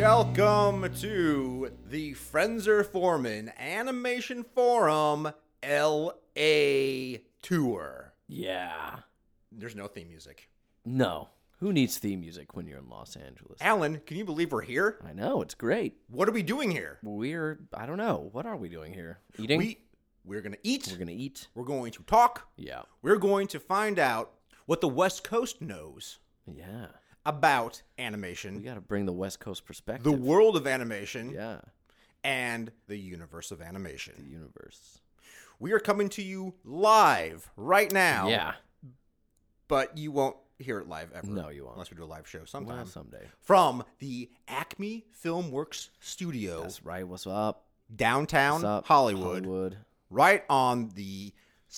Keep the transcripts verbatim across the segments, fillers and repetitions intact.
Welcome to the Frenzer Foreman Animation Forum L A Tour. Yeah. There's no theme music. No. Who needs theme music when you're in Los Angeles? Alan, can you believe we're here? I know, it's great. What are we doing here? We're, I don't know, what are we doing here? Eating? We, we're going to eat. We're going to eat. We're going to talk. Yeah. We're going to find out what the West Coast knows Yeah. about We animation, got to bring the West Coast perspective. the world of animation, Yeah. and the universe of animation. The universe. We are coming to you live right now. Yeah. But you won't hear it live ever. No, you won't. Unless we do a live show sometime. Well, someday. From the Acme Filmworks studio, That's right. What's up? downtown What's up? Hollywood, Hollywood. right on the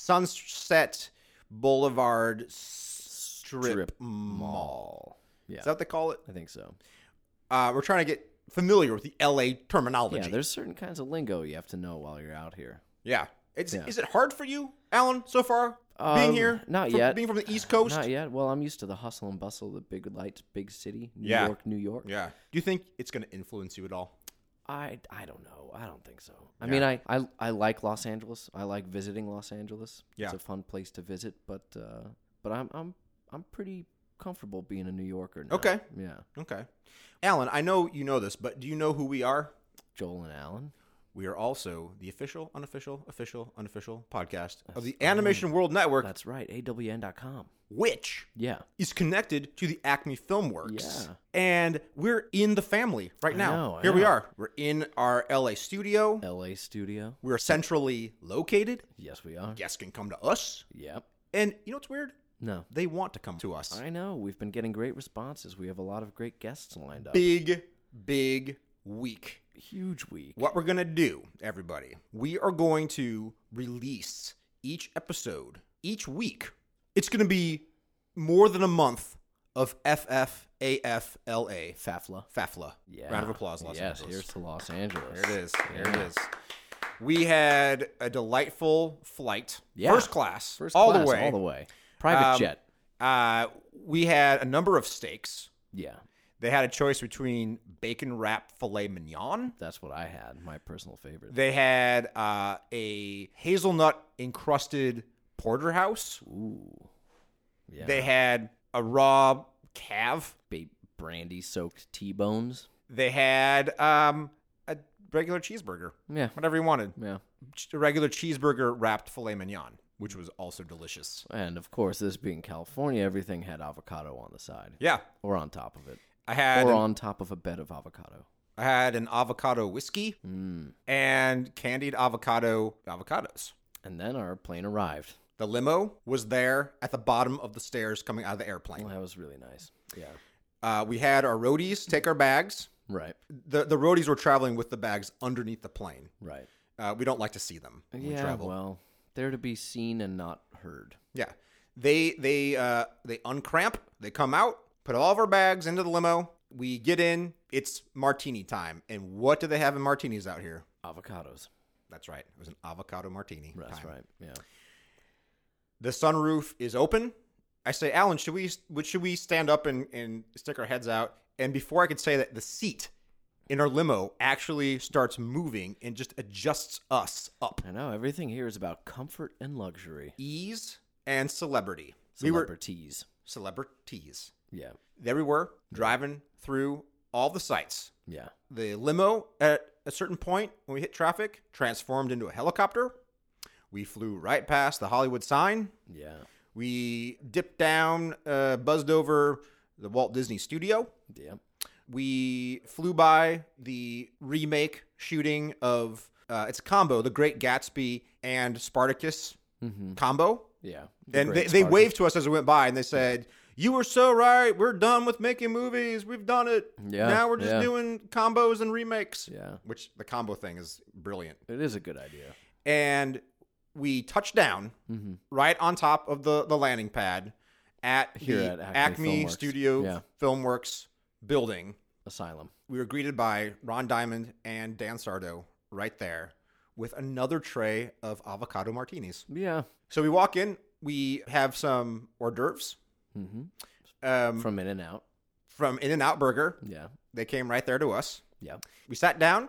Sunset Boulevard Strip, Strip Mall. Mall. Yeah. Is that what they call it? I think so. Uh, we're trying to get familiar with the L A terminology. Yeah, there's certain kinds of lingo you have to know while you're out here. Yeah. It's, Yeah. Is it hard for you, Alan, so far? being Um, here? Not from, yet. Being from the East Coast? Not yet. Well, I'm used to the hustle and bustle, the big lights, big city, New Yeah. York, New York. Yeah. Do you think it's going to influence you at all? I, I don't know. I don't think so. I Yeah. mean, I, I I like Los Angeles. I like visiting Los Angeles. Yeah. It's a fun place to visit, but uh, but I'm I'm I'm pretty comfortable being a New Yorker now. Okay. Yeah. Okay. Alan, I know you know this, but do you know who we are? Joel and Alan. We are also the official, unofficial, official, unofficial podcast of the right. Animation World Network, That's right. A W N dot com. which Yeah. is connected to the Acme Filmworks. Yeah. And we're in the family right I now. know, I Here we know. are. We're in our L A studio. L A studio. We're centrally located. Yes, we are. Guests can come to us. Yep. And you know what's weird? No. They want to come to us. I know. We've been getting great responses. We have a lot of great guests lined up. Big, big week. Huge week. What we're going to do, everybody, we are going to release each episode each week. It's going to be more than a month of F F A F L A. Fafla. FAFLA. Yeah. Round of applause, Los yes, Angeles. here's to Los Angeles. There it is. There Yeah. it is. We had a delightful flight. Yeah. First class. First all class, the way. all the way. Private Um, jet. Uh, we had a number of steaks. Yeah, They had a choice between bacon wrapped filet mignon. that's what I had. My personal favorite. They had uh, a hazelnut encrusted porterhouse. Ooh, yeah. They had a raw calf. Ba- brandy soaked T-bones. They had um, a regular cheeseburger. Yeah, Whatever you wanted. yeah. Ch- A regular cheeseburger wrapped filet mignon, which was also delicious. And of course, this being California, everything had avocado on the side Yeah. or on top of it, I had or an, on top of a bed of avocado. I had an avocado whiskey Mm. and candied avocado avocados. And then our plane arrived. The limo was there at the bottom of the stairs coming out of the airplane. Well, that was really nice. Yeah, Uh, we had our roadies take our bags. right, The the roadies were traveling with the bags underneath the plane. right. Uh, we don't like to see them when we Yeah, travel. well, they're to be seen and not heard. Yeah, they they uh, they uncramp. They come out, put all of our bags into the limo. We get in. It's martini time. And what do they have in martinis out here? Avocados. That's right. It was an avocado martini. That's time. right. Yeah. The sunroof is open. I say, Alan, should we would- should we stand up and, and stick our heads out? And before I could say that, the seat in our limo actually starts moving and just adjusts us up. I know everything here is about comfort and luxury. Ease and celebrity. We were Celebrities. celebrities. Yeah. There we were, driving through all the sights. Yeah. The limo, at a certain point, when we hit traffic, transformed into a helicopter. We flew right past the Hollywood sign. Yeah. We dipped down, uh, buzzed over the Walt Disney Studio. Yeah. We flew by the remake shooting of, uh, it's a combo, The Great Gatsby and Spartacus Mm-hmm. combo. Yeah. The And they, great they Spartacus. waved to us as we went by, and they said, "You were so right. We're done with making movies. We've done it. Yeah, Now we're just yeah. doing combos and remakes." Yeah. Which the combo thing is brilliant. It is a good idea. And we touched down Mm-hmm. right on top of the, the landing pad at Here the at Acme Acme Filmworks. Studio Yeah. Filmworks building. Asylum. We were greeted by Ron Diamond and Dan Sardo right there with another tray of avocado martinis. Yeah. So we walk in. We have some hors d'oeuvres. Mm-hmm. Um, From In and Out. from In-N-Out Burger. Yeah. They came right there to us. Yeah. We sat down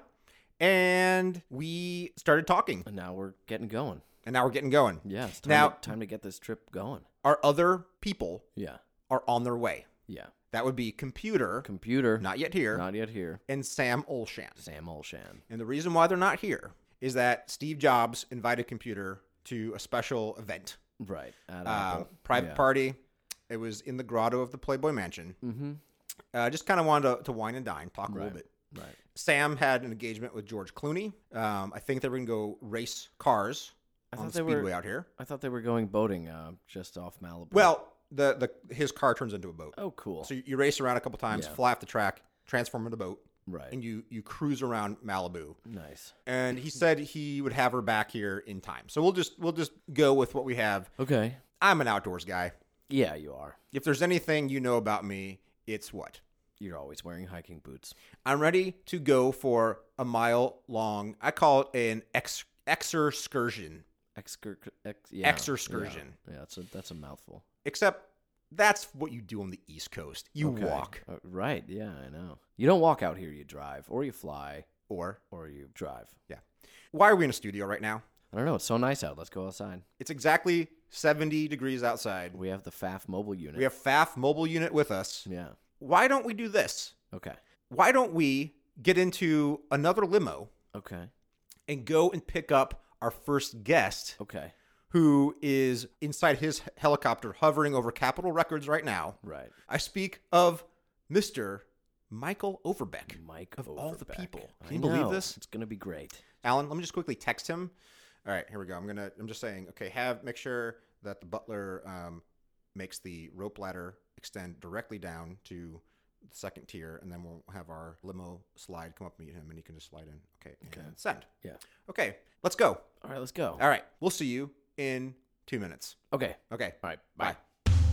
and we started talking. And now we're getting going. And now we're getting going. Yeah. It's time, Now- to, time to get this trip going. Our other people Yeah. are on their way. Yeah. That would be Computer, Computer. not yet here, Not yet here. and Sam Olshan. Sam Olshan. And the reason why they're not here is that Steve Jobs invited Computer to a special event, Right. At uh, Apple. private Yeah. party. It was in the grotto of the Playboy Mansion. Mm-hmm. Uh, just kind of wanted to, to wine and dine, talk a Right. little bit. Right. Sam had an engagement with George Clooney. Um, I think they were going to go race cars I on thought the they were- speedway out here. I thought they were going boating uh, just off Malibu. Well, the, the his car turns into a boat. Oh, cool. So you, you race around a couple times, Yeah. fly off the track, transform into a boat, right. and you, you cruise around Malibu. Nice. And he said he would have her back here in time. So we'll just we'll just go with what we have. Okay. I'm an outdoors guy. Yeah, you are. If there's anything you know about me, it's what? You're always wearing hiking boots. I'm ready to go for a mile long. I call it an ex exerscursion. Excur- ex- yeah, Exerscursion. Yeah, yeah, that's a that's a mouthful. Except that's what you do on the East Coast. You Okay. walk Uh, right? Yeah, I know. You don't walk out here. You drive, or you fly, or or you drive. yeah. Why are we in a studio right now? I don't know. It's so nice out. Let's go outside. It's exactly seventy degrees outside. We have the F A F mobile unit. We have F A F mobile unit with us. Yeah. Why don't we do this? Okay. Why don't we get into another limo Okay. and go and pick up our first guest, Okay. who is inside his helicopter hovering over Capitol Records right now? Right. I speak of Mister Michael Overbeck. Mike Of Overbeck. all the people. I Can you believe know. this? It's gonna be great. Alan, let me just quickly text him. All right, here we go. I'm gonna. I'm just saying. Okay, have make sure that the butler um, makes the rope ladder extend directly down to the second tier, and then we'll have our limo slide come up, meet him, and he can just slide in. Okay. Okay. And send. Yeah. Okay. Let's go. All right. Let's go. All right. We'll see you in two minutes. Okay. Okay. All right. Bye. Bye.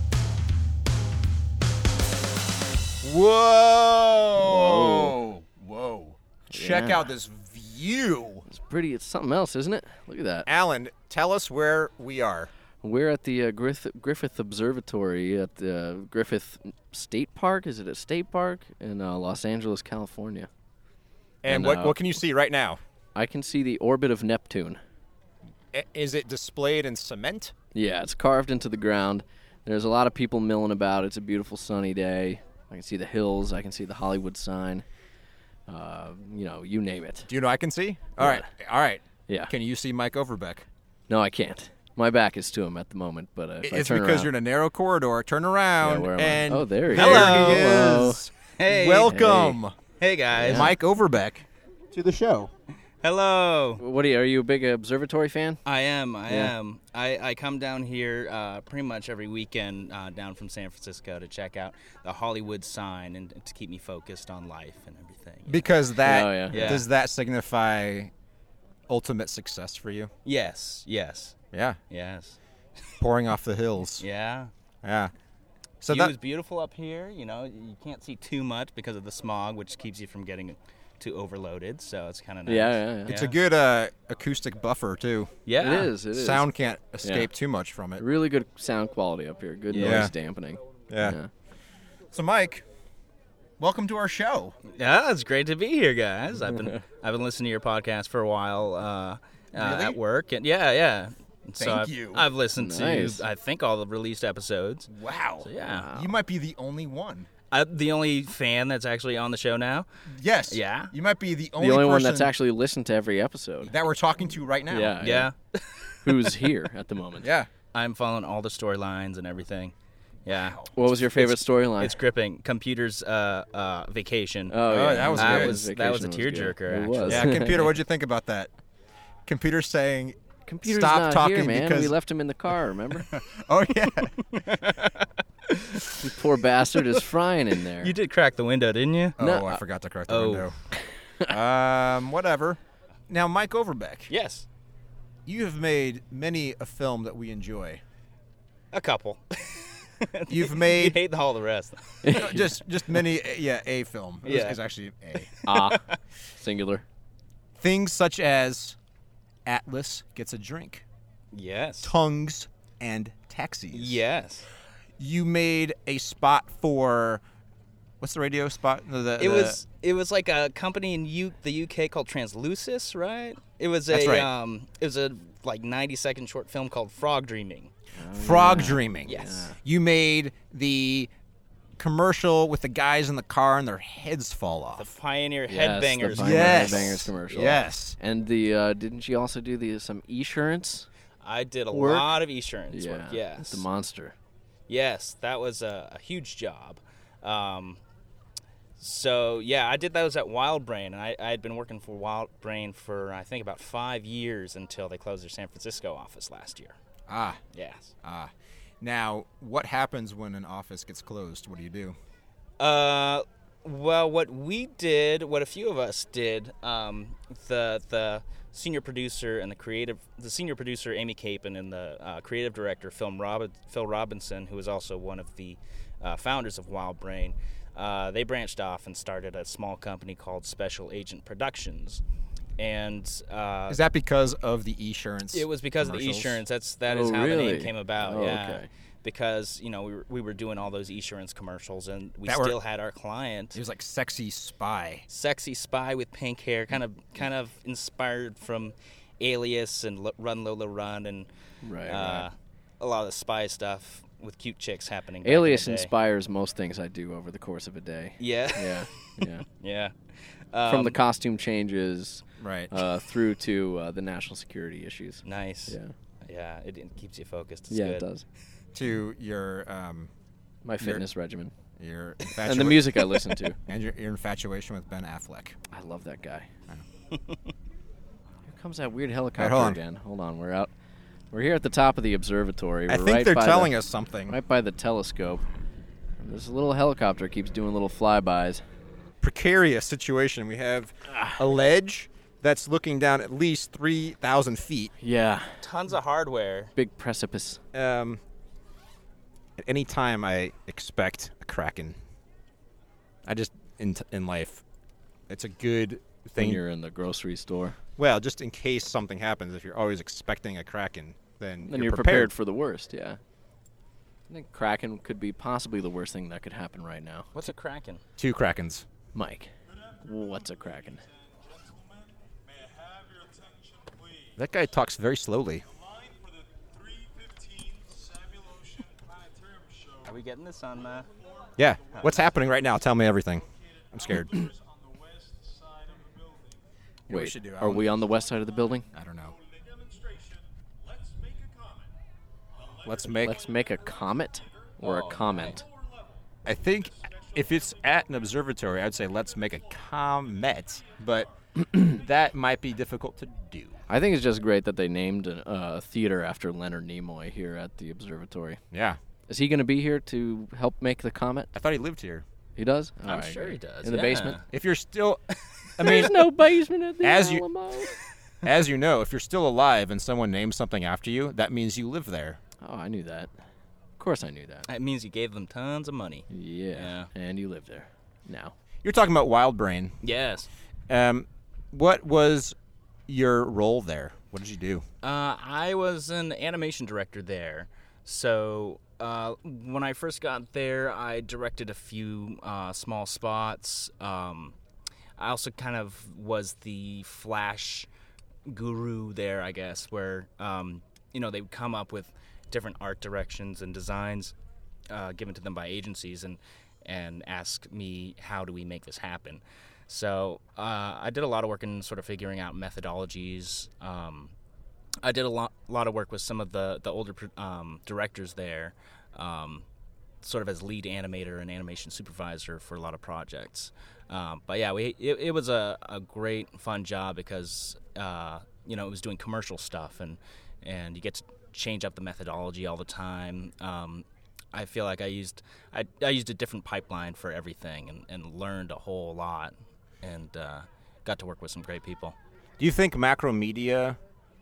Whoa. Whoa. Check Yeah. out this view. It's pretty. It's something else, isn't it? Look at that. Alan, tell us where we are. We're at the uh, Griffith, Griffith Observatory at the Griffith State Park. Is it a state park in uh, Los Angeles, California? And, And, what, uh, what can you see right now? I can see the orbit of Neptune. I- Is it displayed in cement? Yeah, it's carved into the ground. There's a lot of people milling about. It's a beautiful sunny day. I can see the hills. I can see the Hollywood sign. Uh, you know, you name it. Do you know I can see? All right. All right. Yeah. Can you see Mike Overbeck? No, I can't. My back is to him at the moment, but uh, if I It's turn because around, you're in a narrow corridor. Turn around. Yeah, where am I? and Oh, there he Hello. is. he Hello. is. Hey. Welcome. Hey guys. Mike Overbeck. To the show. Hello. What are you? Are you a big observatory fan? I am. I Yeah. am. I, I come down here uh, pretty much every weekend uh, down from San Francisco to check out the Hollywood sign and to keep me focused on life and everything. Because that Oh, yeah. Yeah. does that signify ultimate success for you? Yes. Yes. Yeah. Yes. Pouring off the hills. Yeah. Yeah. So View that is beautiful up here. You know, you can't see too much because of the smog, which keeps you from getting too overloaded. So it's kind of nice. Yeah, yeah, yeah. it's a good uh, acoustic buffer too. Yeah. It is. It is. Sound can't escape too much from it. Really good sound quality up here. Good Yeah. noise dampening. Yeah. So Mike, welcome to our show. Yeah, it's great to be here, guys. I've been I've been listening to your podcast for a while uh, uh, Really? at work, and yeah, yeah. So Thank I've, you. I've listened Nice. to I think all the released episodes. Wow. So yeah, You might be the only one. I'm the only fan that's actually on the show now. Yes. Yeah. You might be the only, The only one person that's actually listened to every episode. that we're talking to right now. Yeah. Yeah, Who's here at the moment? Yeah. I'm following all the storylines and everything. Yeah, What was your favorite storyline? it's gripping. Computer's uh, uh, vacation. Oh, Oh, yeah. that was that good. was that was a Vacation good. tearjerker. It actually. was. Yeah, computer, what'd you think about that? Computer saying, Computer's Stop not talking here, man. because- We left him in the car, remember? oh, yeah. The poor bastard is frying in there. You did crack the window, didn't you? Oh, No, I I- forgot to crack the Oh. window. um, whatever. Now, Mike Overbeck, Yes, you have made many a film that we enjoy. a couple. You've You made hate all the rest. no, just just many, yeah, a film. It was- Yeah. It's actually a. Ah, singular. Things such as Atlas Gets a Drink, Yes. Tongues, and Taxis. Yes. You made a spot for, what's the radio spot? The, the, It the- was it was like a company in U, the U K called Translucis, right? It was a That's right. um it was a like ninety second short film called Frog Dreaming. Frog Dreaming. Yes. You made the commercial with the guys in the car and their heads fall The off. Pioneer Yes, the Headbangers. Pioneer Yes. Headbangers commercial. Yes. And the uh, didn't you also do the some Esurance? I did a Work? lot of insurance Yeah. work. Yes. The monster. Yes, that was a, a huge job. Um, so yeah, I did those at Wild Brain, and I, I had been working for Wild Brain for I think about five years until they closed their San Francisco office last year. Ah, Yes. ah. Now, what happens when an office gets closed? What do you do? Uh, well, what we did, what a few of us did, um, the the senior producer and the creative, the senior producer Amy Capon and the uh, creative director Phil, Rob- Phil Robinson, who was also one of the uh, founders of Wild Brain, uh, they branched off and started a small company called Special Agent Productions, and uh, Is that because of the Esurance? it was because of the commercials? Esurance. That's that Oh, is how the really? name came about. Oh, yeah. okay. Because you know we were, we were doing all those Esurance commercials, and we That were- still had our client. It was like sexy spy. Sexy spy with pink hair, kind of kind of inspired from Alias and L- Run Lola Run, and Right, uh, right. a lot of the spy stuff with cute chicks happening. back in Alias the day. inspires most things I do over the course of a day. Yeah, Yeah, yeah. yeah. Um, From the costume changes Right. uh, through to uh, the national security issues. nice. Yeah, yeah. It, it keeps you focused. It's yeah, good. it does. To your um, My fitness regimen your and the music I listen to. and your, your infatuation with Ben Affleck. I love that guy. Here comes that weird helicopter hold on. again. Hold on, we're out. We're here at the top of the observatory. I We're think right they're by telling the, us something. right by the telescope. And this little helicopter keeps doing little flybys. Precarious situation. We have a ledge that's looking down at least three thousand feet. Yeah, Tons of hardware. big precipice. Um, at any time, I expect a kraken. I just in t- in life, it's a good When thing. you're in the grocery store, Well, just in case something happens, if you're always expecting a kraken, then then you're, you're prepared for the worst. Yeah, I think Kraken could be possibly the worst thing that could happen right now. What's a Kraken? Two krakens. Mike, what's a Kraken? That guy talks very slowly. Are we getting this on? Uh... Yeah. What's happening right now? Tell me everything. I'm scared. we Wait, should do, I are wanna- we on the west side of the building? I don't know. Let's make. Let's make a comet or a comment. I think if it's at an observatory, I'd say let's make a comet, but that might be difficult to do. I think it's just great that they named a uh, theater after Leonard Nimoy here at the observatory. Yeah. Is he going to be here to help make the comet? I thought he lived here. He does? I'm All right, sure great. he does. In the yeah. basement? If you're still, I There's mean, no basement at the as you- Alamo. as you know, if you're still alive and someone names something after you, that means you live there. Oh, I knew that. Of course I knew that. That means you gave them tons of money. Yeah. Yeah. And you live there now. You're talking about Wild Brain. Yes. Um, what was your role there? What did you do? Uh, I was an animation director there. So uh, when I first got there, I directed a few uh, small spots. Um, I also kind of was the Flash guru there, I guess, where um, you know they would come up with different art directions and designs uh, given to them by agencies, and and ask me how do we make this happen. So uh, I did a lot of work in sort of figuring out methodologies. Um, I did a lot, lot of work with some of the the older um, directors there, um, sort of as lead animator and animation supervisor for a lot of projects. Um, but yeah, we it, it was a, a great fun job because uh, you know it was doing commercial stuff and and you get to change up the methodology all the time. Um, I feel like I used I, I used a different pipeline for everything and, and learned a whole lot and uh, got to work with some great people. Do you think Macromedia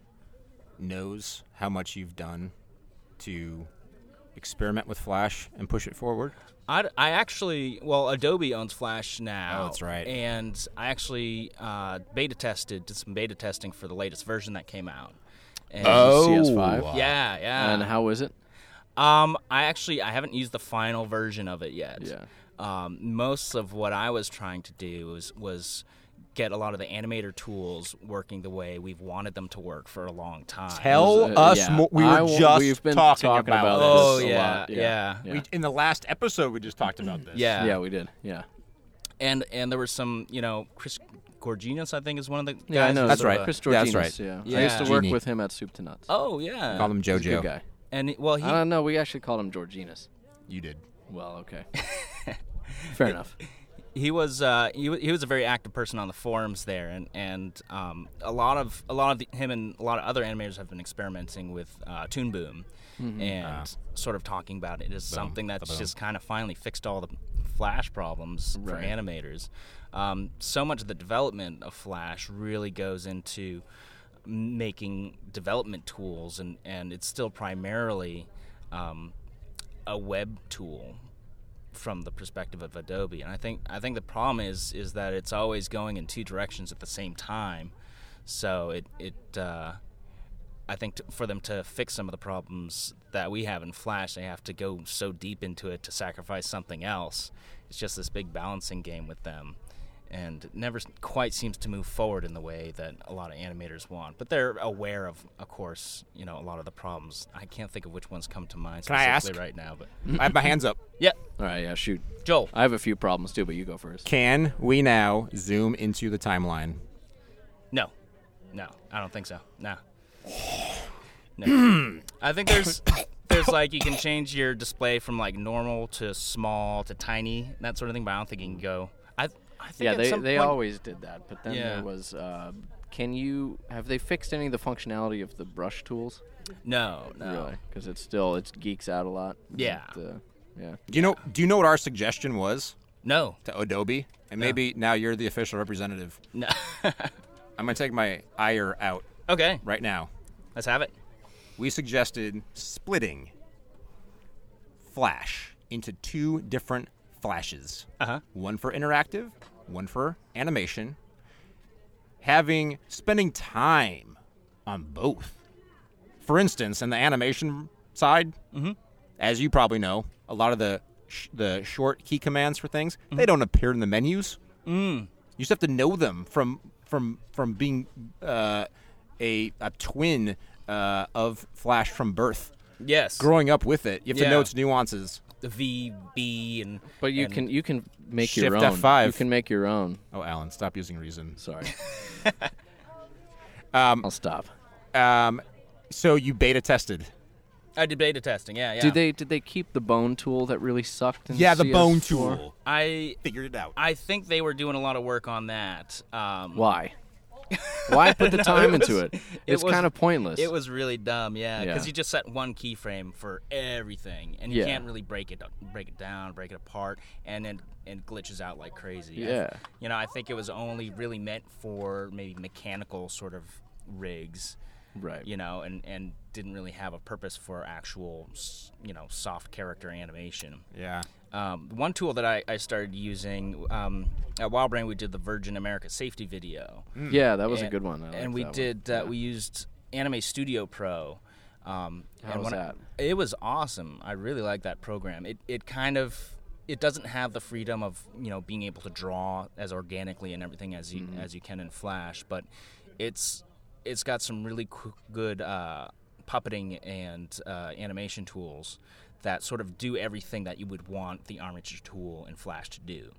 knows how much you've done to experiment with Flash and push it forward? I, I actually, well, Adobe owns Flash now. Oh, that's right. And I actually uh, beta tested, did some beta testing for the latest version that came out. And C S five? Yeah, yeah. And how is it? Um, I actually, I haven't used the final version of it yet. Yeah. um, most of what I was trying to do was was get a lot of the animator tools working the way we've wanted them to work for a long time. Tell Uh, us yeah. more. We were I w- just we've been talking, talking about, about this. Oh this a yeah, lot, yeah, yeah. yeah. We, in the last episode, we just talked about this. Yeah. Yeah, we did. Yeah. And and there were some, you know, Chris Gorginas, I think, is one of the guys. Yeah, I know. That's who's, right. uh, Chris Yeah, that's Georginas, right. yeah. Yeah. I used to work Genie. with him at Soup to Nuts. Oh yeah. Call him He's a JoJo. good guy. And he- well, he I don't know. We actually called him Georginas. You did. Well, okay. Fair enough. he was uh, he, wa- he was a very active person on the forums there, and and um, a lot of a lot of the, him and a lot of other animators have been experimenting with uh, Toon Boom, and Ah. sort of talking about it as something that's Ba-boom. just kind of finally fixed all the Flash problems for Right. animators. Um, so much of the development of Flash really goes into making development tools, and, and it's still primarily um, a web tool from the perspective of Adobe. And I think I think the problem is is that it's always going in two directions at the same time. So it it uh, I think t- for them to fix some of the problems that we have in Flash, they have to go so deep into it to sacrifice something else. It's just this big balancing game with them, and it never s- quite seems to move forward in the way that a lot of animators want. But they're aware of, of course, you know, a lot of the problems. I can't think of which ones come to mind Can I specifically ask? right now. But I have my hands up. yeah, All right, yeah, shoot. Joel. I have a few problems too, but you go first. Can we now zoom into the timeline? No, no, I don't think so. No, no. I think there's there's like you can change your display from like normal to small to tiny, that sort of thing. But I don't think you can go. I I think Yeah, at they some they point, always did that, but then Yeah. there was. Uh, can you have they fixed any of the functionality of the brush tools? no no. Really? Because it's still it geeks out a lot. Yeah. But, uh, yeah. Do you know? Do you know what our suggestion was No, to Adobe? And maybe now you're the official representative. no. I'm gonna take my ire out Okay, right now. let's have it. We suggested splitting Flash into two different flashes. Uh huh. One for interactive, one for animation. Having spending time on both. For instance, in the animation side, Mhm. as you probably know, a lot of the sh- the short key commands for things Mm-hmm. they don't appear in the menus. Mm. You just have to know them from from from being uh, a a twin uh, of Flash from birth. Yes. Growing up with it, you have Yeah. to know its nuances. The V, B, and But you and- can you can make your Shift own. F five. You can make your own. Oh, Alan, stop using reason. Sorry. Um, I'll stop. um, so you beta tested. I did beta testing. Yeah, yeah. Did they did they keep the bone tool that really sucked? In Yeah, the C S bone four? tool. I Figured it out. I think they were doing a lot of work on that. Um, Why? Why put the No, time it into was- it? it It's was- kind of pointless. It was really dumb, yeah, because Yeah. you just set one keyframe for everything, and you Yeah. can't really break it break it down, break it apart, and then it glitches out like crazy. I- Yeah. you know, I think it was only really meant for maybe mechanical sort of rigs, right. you know, and and didn't really have a purpose for actual, s- you know, soft character animation. Yeah. Um, one tool that I, I started using um, at WildBrain, we did the Virgin America safety video. Yeah, that was a And- good one. I liked and we that one. did. Uh, Yeah. We used Anime Studio Pro. Um, How and was when I- that? it was awesome. I really like that program. It it kind of it doesn't have the freedom of you know being able to draw as organically and everything as you Mm-hmm. as you can in Flash, but it's it's got some really qu- good uh, puppeting and uh, animation tools that sort of do everything that you would want the armature tool in Flash to do.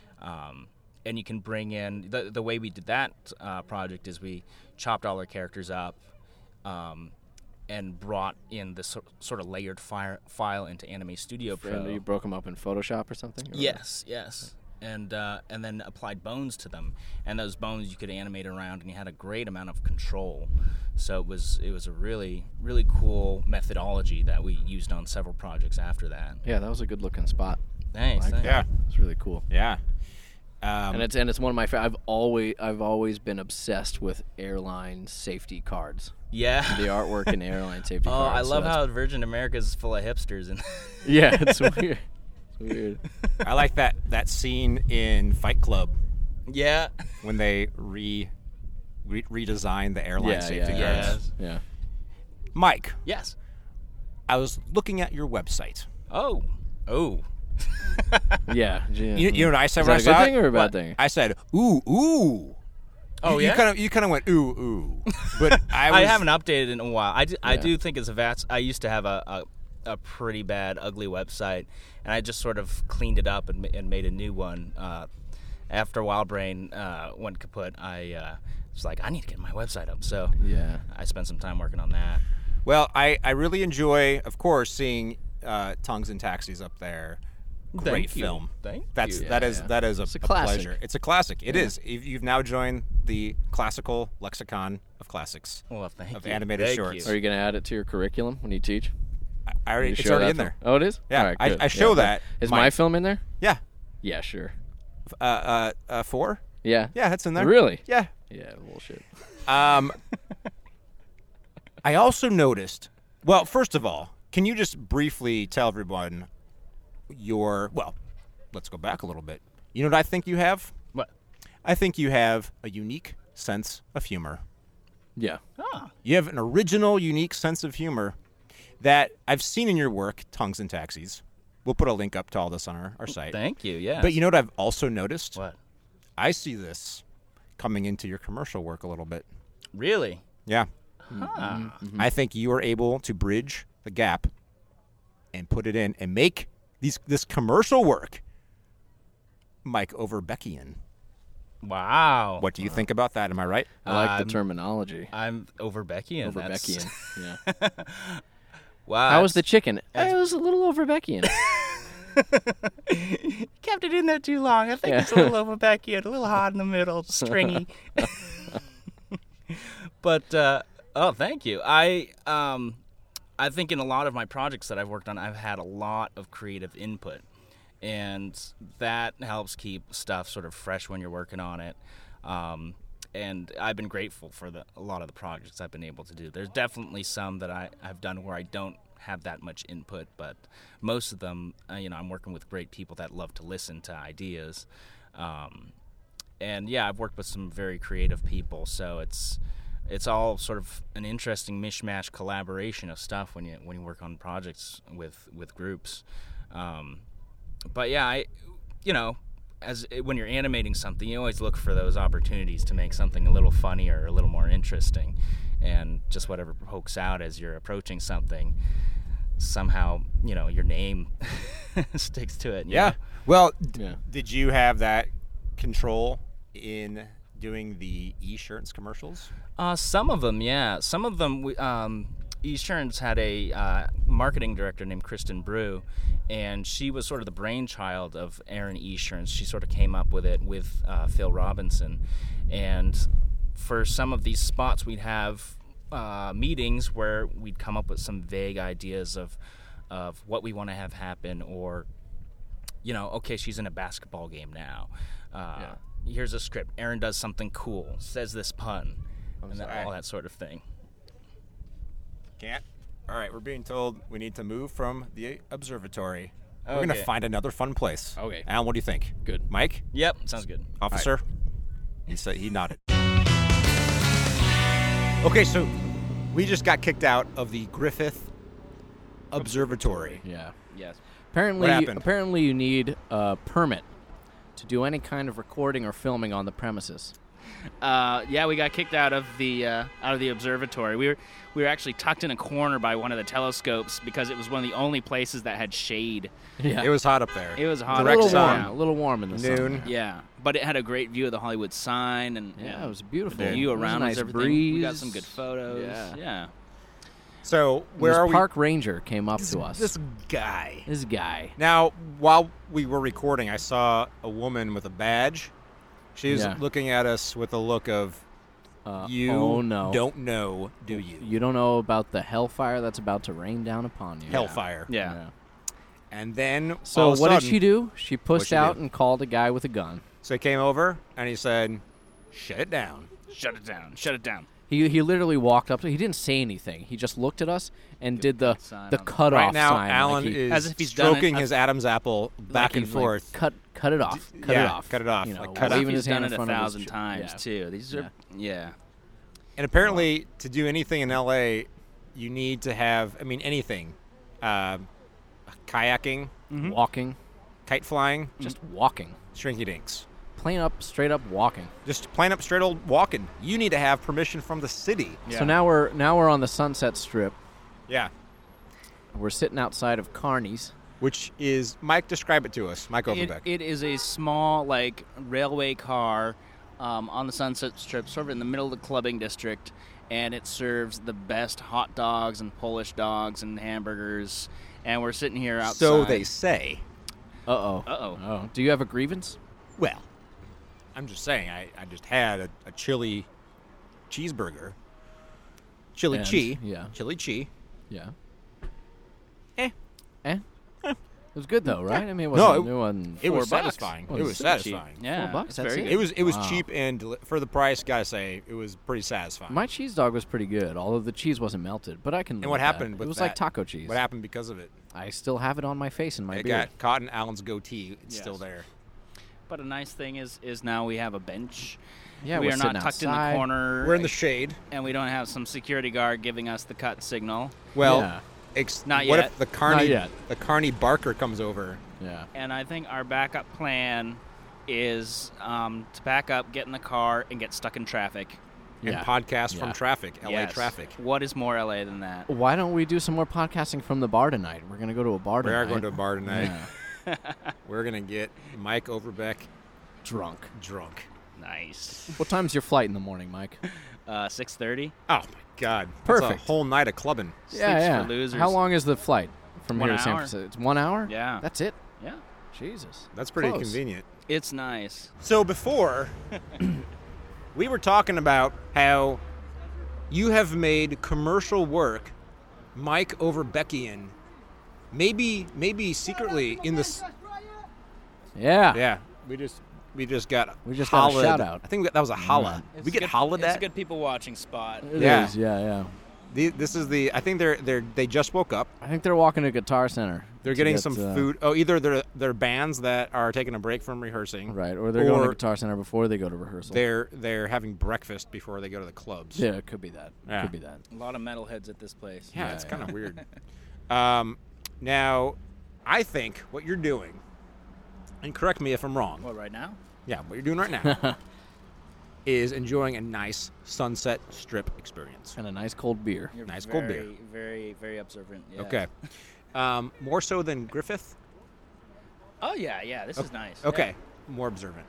Um, and you can bring in the the way we did that uh, project is we chopped all our characters up um, and brought in this so- sort of layered file file into Anime Studio Pro. And you broke them up in Photoshop or something? Or- Yes, yes. And uh, and then applied bones to them, and those bones you could animate around, and you had a great amount of control. So it was it was a really really cool methodology that we used on several projects after that. Yeah, that was a good looking spot. Thanks. Like thanks. Yeah. It's really cool. Yeah. Um, And it's and it's one of my. Fa- I've always I've always been obsessed with airline safety cards. Yeah. The artwork in airline safety Oh, cards. I so love that's- how Virgin America is full of hipsters and Yeah, it's weird. It's weird. I like that that scene in Fight Club yeah. when they re, re redesigned the airline Yeah, safety yeah, cards. yeah. Yeah. Mike, Yes. I was looking at your website. Oh. Oh. Yeah. yeah. You, you know what I said Is when that I a good saw thing it? or a bad What? thing? I said, ooh, ooh. Oh, you, yeah? You kind of you kind of went ooh ooh, but I was, I haven't updated in a while. I do, I Yeah. do think it's a vast. I used to have a, a, a pretty bad, ugly website, and I just sort of cleaned it up and, ma- and made a new one. Uh, after Wildbrain uh, went kaput, I uh, was like, I need to get my website up. So Yeah. I spent some time working on that. Well, I, I really enjoy, of course, seeing uh, Tongues and Taxis up there. Great Thank you. film. Thank That's you. that Yeah, is yeah. that is a, It's a a classic. pleasure. It's a classic. It Yeah. is. You've you've now joined the classical lexicon of classics. Well, thank Of you. animated Thank shorts. Are you going to add it to your curriculum when you teach? I, I already, You it's show already that in film? there. Oh, it is? Yeah, All right, I- good. I show Yeah, that. Is My- my film in there? Yeah. Yeah, sure. Uh, uh, uh, four. Yeah. Yeah, that's in there. Really? Yeah. Yeah, bullshit. Um, I also noticed. Well, first of all, can you just briefly tell everyone your? Well, let's go back a little bit. You know what I think you have? What? I think you have a unique sense of humor. Yeah. Ah, You have an original, unique sense of humor that I've seen in your work, Tongues and Taxis. We'll put a link up to all this on our, our site. thank you. Yeah. But you know what I've also noticed? What? I see this coming into your commercial work a little bit. Really? Yeah. Ah. I think you are able to bridge the gap and put it in and make these this commercial work Mike Overbeckian. Wow. What do you think about that? Am I right? I like Um, the terminology. I'm over Beckian. Over That's- Beckian. Yeah. Wow. How was the that's- chicken? It was a little over Beckian. kept it in there too long. I think Yeah. it's a little over Beckian, a little hot in the middle, stringy. But uh, oh, thank you. I um, I think in a lot of my projects that I've worked on, I've had a lot of creative input, and that helps keep stuff sort of fresh when you're working on it. Um, and I've been grateful for the a lot of the projects I've been able to do. There's definitely some that I, I've done where I don't have that much input, but most of them, uh, you know, I'm working with great people that love to listen to ideas. Um, and yeah, I've worked with some very creative people, so it's it's all sort of an interesting mishmash collaboration of stuff when you when you work on projects with with groups. Um, but yeah, I, you know, as when you're animating something, you always look for those opportunities to make something a little funnier, a little more interesting, and just whatever pokes out as you're approaching something. Somehow, you know, your name sticks to it. you Yeah. know? Well, d- Yeah. did you have that control in doing the e-shirts commercials? Uh, some of them, yeah. Some of them, we, um, Esurance had a uh, marketing director named Kristen Brew, and she was sort of the brainchild of Aaron Esurance. She sort of came up with it with uh, Phil Robinson. And for some of these spots, we'd have uh, meetings where we'd come up with some vague ideas of, of what we want to have happen, or, you know, okay, she's in a basketball game now. Uh, Yeah. Here's a script. Aaron does something cool, says this pun, and that, sorry. all that sort of thing. Can't. All right, we're being told we need to move from the observatory. We're going Okay. to find another fun place. Okay. Alan, what do you think? Good. Mike? Yep, sounds good. Officer? He said he nodded. Okay, so we just got kicked out of the Griffith Observatory. Yeah. Yes. Apparently, What you, happened? apparently you need a permit to do any kind of recording or filming on the premises. Uh, yeah, we got kicked out of the uh, out of the observatory. We were we were actually tucked in a corner by one of the telescopes because it was one of the only places that had shade. Yeah. It was hot up there. It was hot. a direct little sun. warm. A little warm in the Noon. sun. Yeah, but it had a great view of the Hollywood sign, and Yeah, it was beautiful. The It view was a around nice us, everything. breeze. We got some good photos. Yeah. yeah. So where this are we? park ranger came up to us. This guy. This guy. Now, while we were recording, I saw a woman with a badge. She was Yeah. looking at us with a look of, Uh, you oh no. don't know, do you? You don't know about the hellfire that's about to rain down upon you. Hellfire. Yeah. And then, So all of a what did sudden- she do? She pushed she out do? and called a guy with a gun. So he came over and he said, shut it down. Shut it down. Shut it down. He he literally walked up to. He didn't say anything. He just looked at us and did the sign the on the- cutoff Right now, sign. Alan like he, is As if he's done it stroking a- his Adam's apple back like and he's like, forth. cut cut it off. Cut Yeah, it off. cut it off, You know, like, cut As it if waving he's his hand done in it a front of his thousand ch- times yeah. too. These are yeah. And apparently, to do anything in L A, you need to have, I mean, anything. Uh, kayaking, Walking. kite flying, Just walking. shrinky dinks. Plain up, straight up walking. Just plain up straight old walking. You need to have permission from the city. So now we're now we're on the Sunset Strip. Yeah. We're sitting outside of Carney's. Which is, Mike, describe it to us. Mike It, Overbeck. it is a small, like, railway car um, on the Sunset Strip, sort of in the middle of the clubbing district, and it serves the best hot dogs and Polish dogs and hamburgers. And we're sitting here outside. So they say. Uh oh. Uh-oh. Oh. Do you have a grievance? Well, I'm just saying, I, I just had a, a chili cheeseburger. Chili And- cheese. yeah. Chili cheese. Yeah. Eh. Eh. It was good though, right? I mean, it No, wasn't. it- it, wasn't It Four was bucks. satisfying. Well, it it's was super cheap. satisfying. Yeah, Four bucks, it's that's very it. good. It was it was Wow. cheap and deli- for the price, gotta say, it was pretty satisfying. My cheese dog was pretty good, although the cheese wasn't melted. But I can. live and what with that. happened with It was that? like taco cheese. What happened because of it? I still have it on my face and my It beard. got caught in Alan's goatee. It's Yes. still there. But a nice thing is, is now we have a bench. Yeah, we we're are not sitting tucked in outside. the corner. We're in the shade. and we don't have some security guard giving us the cut signal. Well, Yeah. ex- Not what yet. if the Carney Not yet. the Carney Barker comes over? Yeah. And I think our backup plan is um, to back up, get in the car, and get stuck in traffic. And Yeah. podcast from Yeah. traffic, L A Yes. traffic. What is more L A than that? Why don't we do some more podcasting from the bar tonight? We're gonna go to a bar We tonight. are going to a bar tonight. Yeah. We're gonna get Mike Overbeck Drunk. drunk. Nice. What time's your flight in the morning, Mike? Uh, six thirty. Oh my God! That's Perfect. a whole night of clubbing. Sleeps yeah, yeah. for losers. How long is the flight from One here to San hour. Francisco? It's one hour. Yeah. That's it. Yeah. Jesus. That's pretty Close. convenient. It's nice. So before, we were talking about how you have made commercial work, Mike Overbeckian, maybe maybe secretly in this. Yeah. Yeah, we just we just got We just got a hollered. shout out. I think that was a holla. It's we a get good, hollered It's at. a good people watching spot. It Yeah. is, Yeah, yeah. The, this is the. I think they're they're they just woke up. I think they're walking to Guitar Center. They're to getting get, some uh, food. Oh, either they're they're bands that are taking a break from rehearsing, Right, or they're going to Or Guitar Center before they go to rehearsal. They're they're having breakfast before they go to the clubs. Yeah, it could be that. Yeah. Could be that. A lot of metalheads at this place. Yeah, Yeah, it's yeah. kind of weird. Um, now, I think what you're doing, and correct me if I'm wrong. What, right now? Yeah, what you're doing right now is enjoying a nice Sunset Strip experience. And a nice cold beer. You're Nice very, cold beer. Very, very observant. Yeah. Okay. Um, more so than Griffith. Oh yeah, yeah. This is nice. Okay, more observant.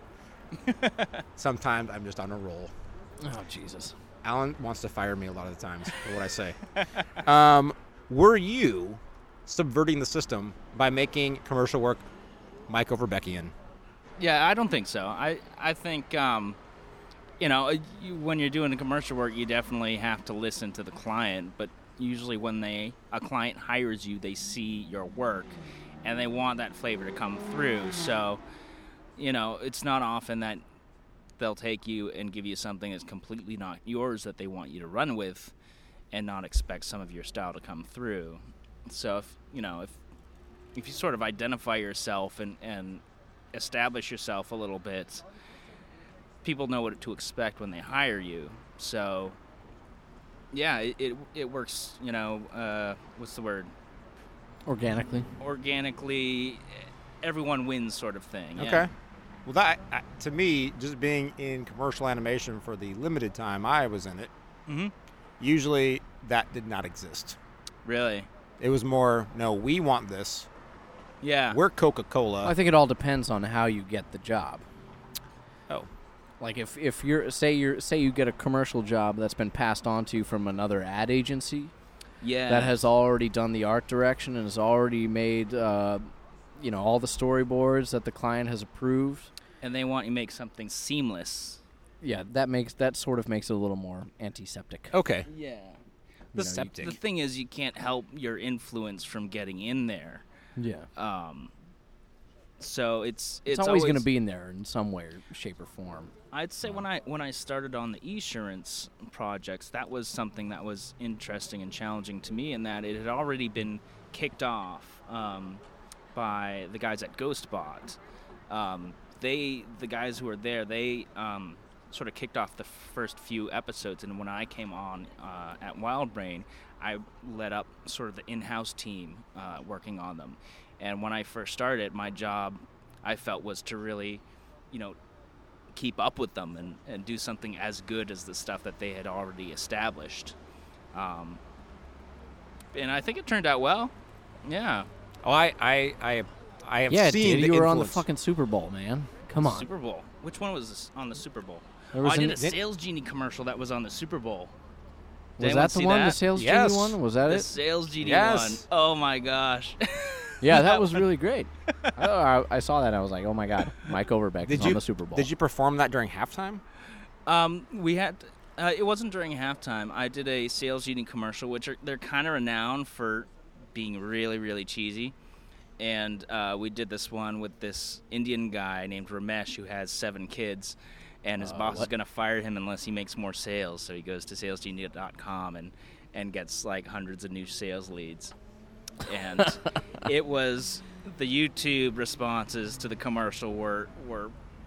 Sometimes I'm just on a roll. Oh, Jesus. Alan wants to fire me a lot of the times for what I say. Um, were you subverting the system by making commercial work Mike Overbeckian? Yeah, I don't think so. I I think um, you know uh, you, when you're doing the commercial work, you definitely have to listen to the client. But usually, when they a client hires you, they see your work, and they want that flavor to come through. So, you know, it's not often that they'll take you and give you something that's completely not yours that they want you to run with, and not expect some of your style to come through. So, if you know if if you sort of identify yourself and and establish yourself a little bit, people know what to expect when they hire you. So, yeah, it it, it works. You know, uh, what's the word? Organically. Organically, everyone wins, sort of thing. Yeah. Okay. Well, that I- to me, just being in commercial animation for the limited time I was in it, Mm-hmm. usually that did not exist. Really? It was more, no, we want this. Yeah. We're Coca-Cola. I think it all depends on how you get the job. oh, Like if, if you're say you're say you get a commercial job that's been passed on to you from another ad agency yeah. that has already done the art direction and has already made uh, you know all the storyboards that the client has approved. and they want you to make something seamless. Yeah, that makes that sort of makes it a little more antiseptic. okay. Yeah. The know, you- septic. The thing is, you can't help your influence from getting in there. Yeah, Um, so it's it's, it's always, going to be in there in some way, or shape, or form. I'd say when I when I started on the Esurance projects, that was something that was interesting and challenging to me, in that it had already been kicked off um, by the guys at GhostBot. Um, they, the guys who were there, they um, sort of kicked off the first few episodes, and when I came on uh, at WildBrain, I led up sort of the in-house team uh, working on them. And when I first started, my job, I felt, was to really, you know, keep up with them and, and do something as good as the stuff that they had already established. Um, and I think it turned out well. Yeah. Oh, I, I, I, I have Yeah, seen dude, the you were on the influence. fucking Super Bowl, man. Come on. Super Bowl. Which one was this on the Super Bowl? There Oh, was I did an- a Sales Genie commercial that was on the Super Bowl. Did Was anyone that the see one, that? the Sales Yes. Genie one? Was that The it? Sales Genie Yes. one. Oh my gosh. Yeah, that was really great. I, I, I saw that and I was like, oh my god, Mike Overbeck Did is you on the Super Bowl. Did you perform that during halftime? Um, we had. Uh, it wasn't during halftime. I did a Sales Genie commercial, which are they're kind of renowned for being really, really cheesy. And uh, we did this one with this Indian guy named Ramesh who has seven kids, and his Uh, boss is what? going to fire him unless he makes more sales. So he goes to sales genie dot com and and gets like hundreds of new sales leads. And it was the YouTube responses to the commercial were were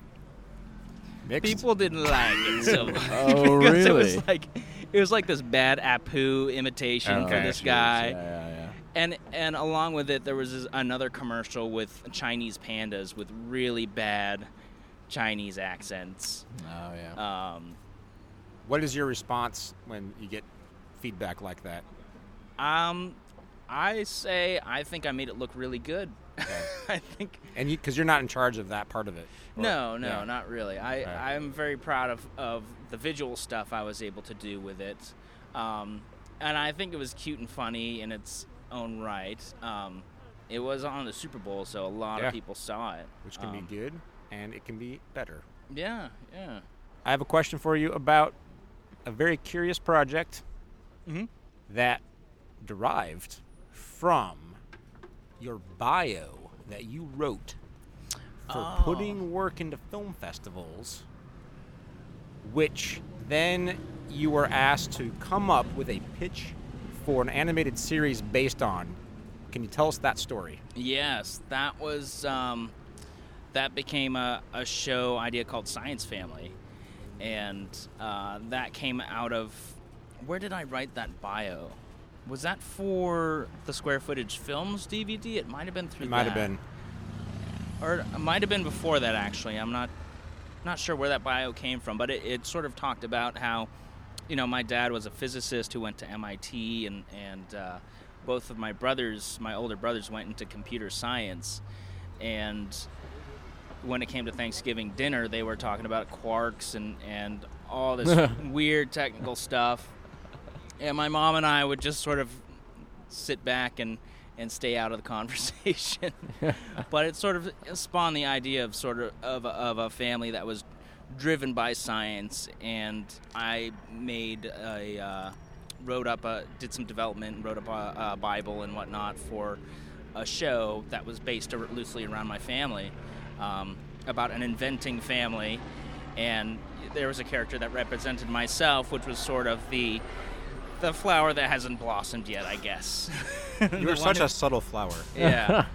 Mixed. people didn't like it so much. Oh, because It really? was like it was like this bad Apu imitation Oh, for this jeez. guy. Yeah, yeah, yeah. And and along with it, there was this, another commercial with Chinese pandas with really bad Chinese accents. Oh yeah. Um, What is your response when you get feedback like that? um, I say I think I made it look really good. I think And you, because you're not in charge of that part of it. Or- no, no, yeah. not really. I Right. I'm very proud of of the visual stuff I was able to do with it, um, and I think it was cute and funny in its own right. Um, it was on the Super Bowl, so a lot Yeah. of people saw it, Which can Um, be good, and it can be better. Yeah, yeah. I have a question for you about a very curious project Mhm. that derived from your bio that you wrote for Oh. putting work into film festivals, which then you were asked to come up with a pitch for an animated series based on. Can you tell us that story? Yes, that was um, that became a, a show idea called Science Family, and uh, that came out of where did I write that bio? Was that for the Square Footage Films D V D? It might have been through It might that. have been. or it might have been before that. Actually, I'm not not sure where that bio came from, but it, it sort of talked about how, you know, my dad was a physicist who went to M I T, and and uh, both of my brothers, my older brothers, went into computer science, and when it came to Thanksgiving dinner, they were talking about quarks and and all this weird technical stuff, and my mom and I would just sort of sit back and and stay out of the conversation. But it sort of spawned the idea of sort of of a, of a family that was driven by science, and I made a uh, wrote up a did some development and wrote up a, a Bible and whatnot for a show that was based ar- loosely around my family, um, about an inventing family, and there was a character that represented myself, which was sort of the the flower that hasn't blossomed yet, I guess. You were such a subtle flower. Yeah.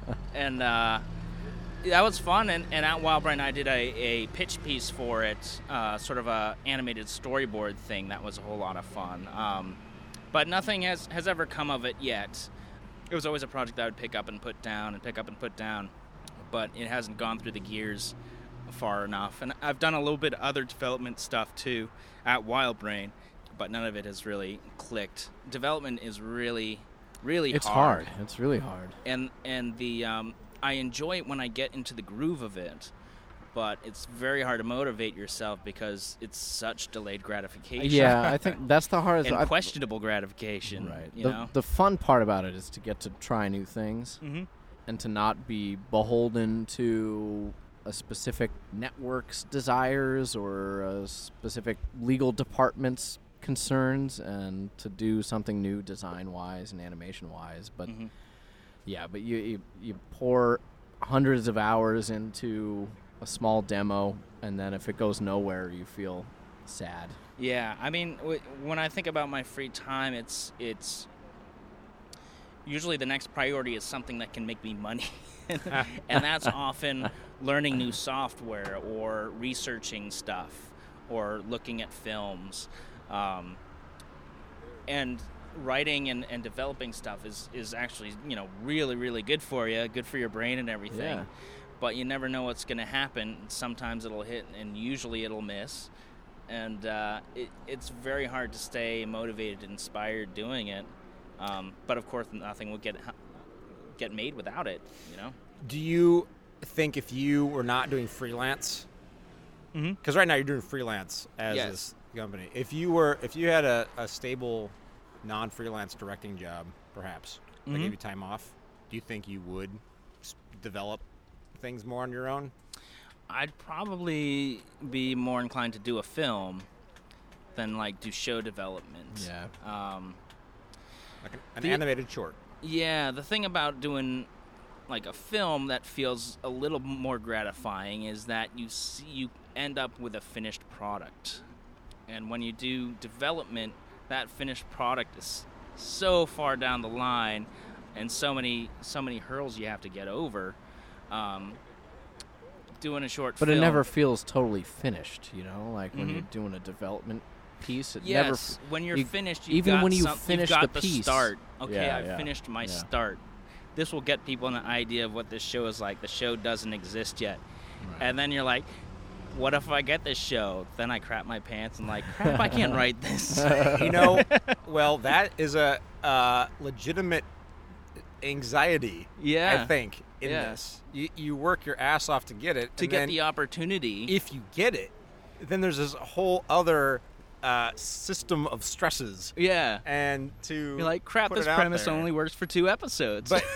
And uh, that was fun. And, and at Wildbright, I did a, a pitch piece for it, uh, sort of a animated storyboard thing. That was a whole lot of fun. Um, but nothing has, has ever come of it yet. It was always a project I would pick up and put down and pick up and put down. But it hasn't gone through the gears far enough. And I've done a little bit of other development stuff, too, at Wildbrain, but none of it has really clicked. Development is really... really It's hard. hard. It's really hard. and and the um, I enjoy it when I get into the groove of it, but it's very hard to motivate yourself because it's such delayed gratification. Yeah, I think that's the hardest. and I- questionable gratification. Right. You The, know. the fun part about it is to get to try new things Mm-hmm. and to not be beholden to a specific network's desires or a specific legal department's concerns, and to do something new design-wise and animation-wise. But Mhm. yeah, but you, you you pour hundreds of hours into a small demo, and then if it goes nowhere, you feel sad. Yeah, I mean, w- when I think about my free time, it's it's usually the next priority is something that can make me money, and that's often learning new software or researching stuff or looking at films. Um, and writing and, and developing stuff is, is actually, you know, really, really good for you, good for your brain and everything. Yeah. But you never know what's going to happen. Sometimes it'll hit, and usually it'll miss. And uh, it, it's very hard to stay motivated and inspired doing it. Um, but, of course, nothing will get get made without it, you know? Do you think if you were not doing freelance, Mm-hmm. because right now you're doing freelance as Yes. this company, if you were, if you had a, a stable, non-freelance directing job, perhaps, that Mhm. gave you time off, do you think you would s- develop things more on your own? I'd probably be more inclined to do a film than, like, do show development. Yeah. Um, Like an, an The- animated short. Yeah, the thing about doing like a film that feels a little more gratifying is that you see you end up with a finished product. And when you do development, that finished product is so far down the line and so many so many hurdles you have to get over. Um, doing a short But film it never feels totally finished, you know? Like when Mhm. you're doing a development piece, it Yes, never f- when you're you- finished, you've even got when you some, finish you've got the piece. start. Okay, Yeah, I've yeah, finished my yeah. start. This will get people an idea of what this show is like. The show doesn't exist yet. And then you're like, what if I get this show? Then I crap my pants and like, crap, I can't write this. You know, well, that is a uh, legitimate anxiety, Yeah. I think, in Yeah. this. You, you work your ass off to get it. to and get then the opportunity. if you get it, then there's this whole other uh, system of stresses. yeah. And to You're like, crap, put this it out premise there. only works for two episodes. But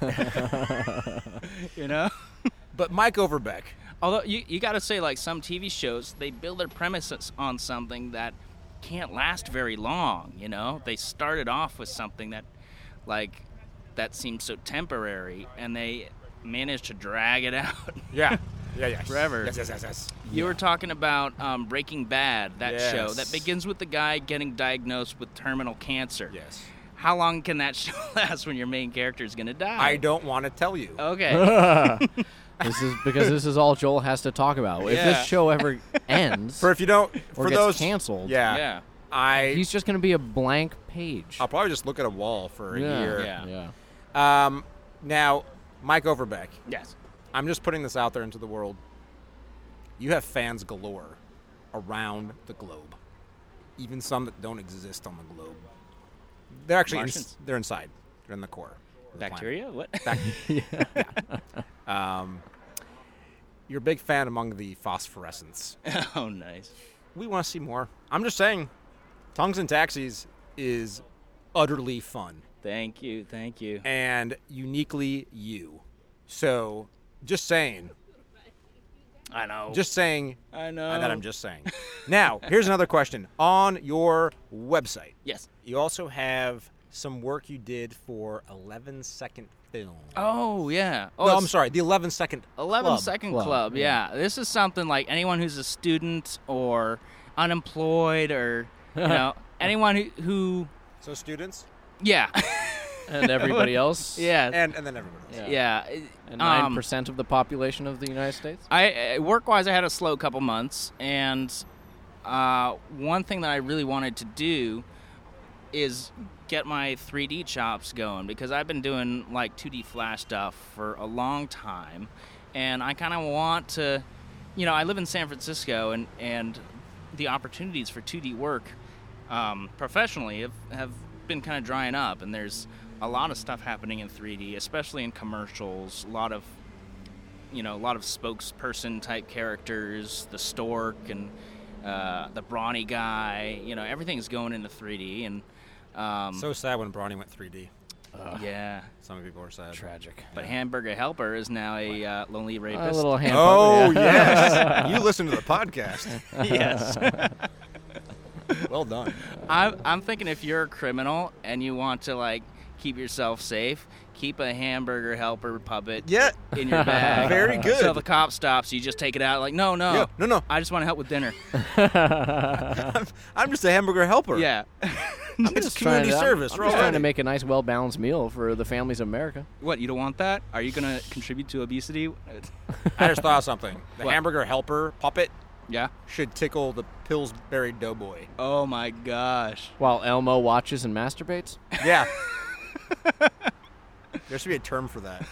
you know? but Mike Overbeck, Although you, you got to say, like, some T V shows, they build their premises on something that can't last very long, you know? They started off with something that, like, that seems so temporary, and they managed to drag it out. yeah, yeah, yeah, Forever. Yes, yes, yes, yes. You were talking about um, Breaking Bad, that show, Yes. that begins with the guy getting diagnosed with terminal cancer. Yes. How long can that show last when your main character is going to die? I don't want to tell you. Okay. This is because this is all Joel has to talk about. If Yeah. this show ever ends For if you don't, or for gets those canceled, yeah, yeah. I he's just going to be a blank page. I'll probably just look at a wall for a yeah, year. Yeah. yeah. Um, now, Mike Overbeck, Yes. I'm just putting this out there into the world. You have fans galore around the globe, even some that don't exist on the globe. They're actually ins- Martians. they're inside. They're in the core. of the Bacteria? What? planet. Um, you're a big fan among the phosphorescents. Oh, nice. We want to see more. I'm just saying, Tongues and Taxis is utterly fun Thank you. Thank you. and uniquely you. So, just saying, I know. just saying I know. that I'm just saying. Now, here's another question. On your website, Yes. you also have some work you did for eleven Second Film. Oh, yeah. Oh, no, it's I'm sorry, the eleven Second eleven Club. Second Club, Club. Yeah. This is something like anyone who's a student or unemployed or, you know, anyone who, who So, students, yeah. And everybody else? yeah. and, and then everybody else. Yeah. And Um, nine percent of the population of the United States? I work wise, I had a slow couple months, and uh, one thing that I really wanted to do is get my three D chops going because I've been doing like two D Flash stuff for a long time, and I kind of want to, you know, I live in San Francisco, and and the opportunities for two D work um, professionally have have been kind of drying up, and there's a lot of stuff happening in three D, especially in commercials. A lot of you know, a lot of spokesperson type characters, the stork and uh, the brawny guy. You know, everything's going into three D, and um, So sad when Brawny went three D. yeah. Some people are sad. Tragic. But Hamburger Helper is now a uh, lonely A rapist. little hand Oh, puppet, yeah. yes. You listen to the podcast. yes. Well done. I'm, I'm thinking if you're a criminal and you want to like keep yourself safe, keep a Hamburger Helper puppet Yeah. in your bag. Very good. So if the cop stops, you just take it out. Like, no, no, Yeah, no, no. I just want to help with dinner. I'm, I'm just a hamburger helper. Yeah. I'm I'm just just trying community to, service. I'm We're just all trying to ready. make a nice, well-balanced meal for the families of America. What, you don't want that? Are you going to contribute to obesity? I just thought of something. The What? hamburger helper puppet Yeah. should tickle the Pillsbury Doughboy. Oh my gosh. While Elmo watches and masturbates? Yeah. There should be a term for that.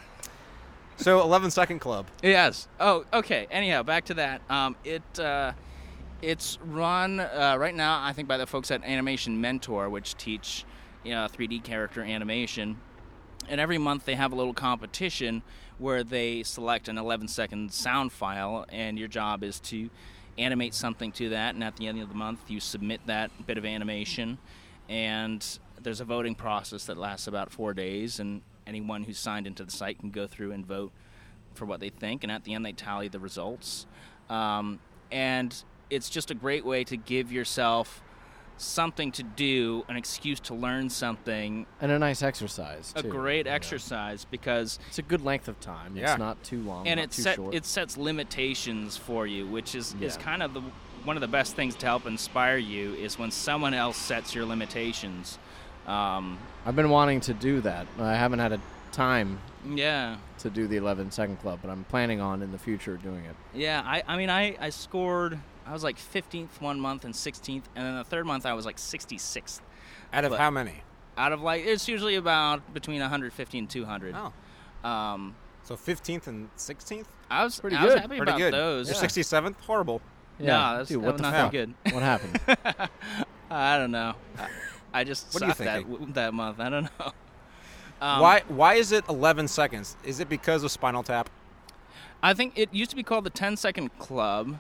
So, eleven Second Club. Yes. Oh, okay. Anyhow, back to that. Um, it uh, it's run uh, right now, I think, by the folks at Animation Mentor, which teach you know, three D character animation. And every month they have a little competition where they select an eleven second sound file, and your job is to animate something to that. And at the end of the month, you submit that bit of animation, and there's a voting process that lasts about four days, and anyone who's signed into the site can go through and vote for what they think, and at the end they tally the results. Um, and it's just a great way to give yourself something to do, an excuse to learn something, And a nice exercise, a too. great exercise, because It's a good length of time. Yeah. It's not too long, and not it too set short. it sets limitations for you, which is, is Yeah. kind of the one of the best things to help inspire you is when someone else sets your limitations. Um, I've been wanting to do that. I haven't had a time yeah, to do the eleven Second Club, but I'm planning on in the future doing it. yeah. I, I mean, I, I scored. I was like fifteenth one month and sixteenth, and then the third month I was like sixty-sixth. Out of But- how many? Out of like, it's usually about between one hundred fifty and two hundred. Oh. Um, So, fifteenth and sixteenth? I was Pretty I was good. happy Pretty about good. those. You're sixty-seventh? Horrible. No, that's dude, that what was the not fuck? that good. What happened? I don't know. I, I just What are you sucked that thinking? w- that month. I don't know. Um, why Why is it eleven seconds? Is it because of Spinal Tap? I think it used to be called the ten second Club,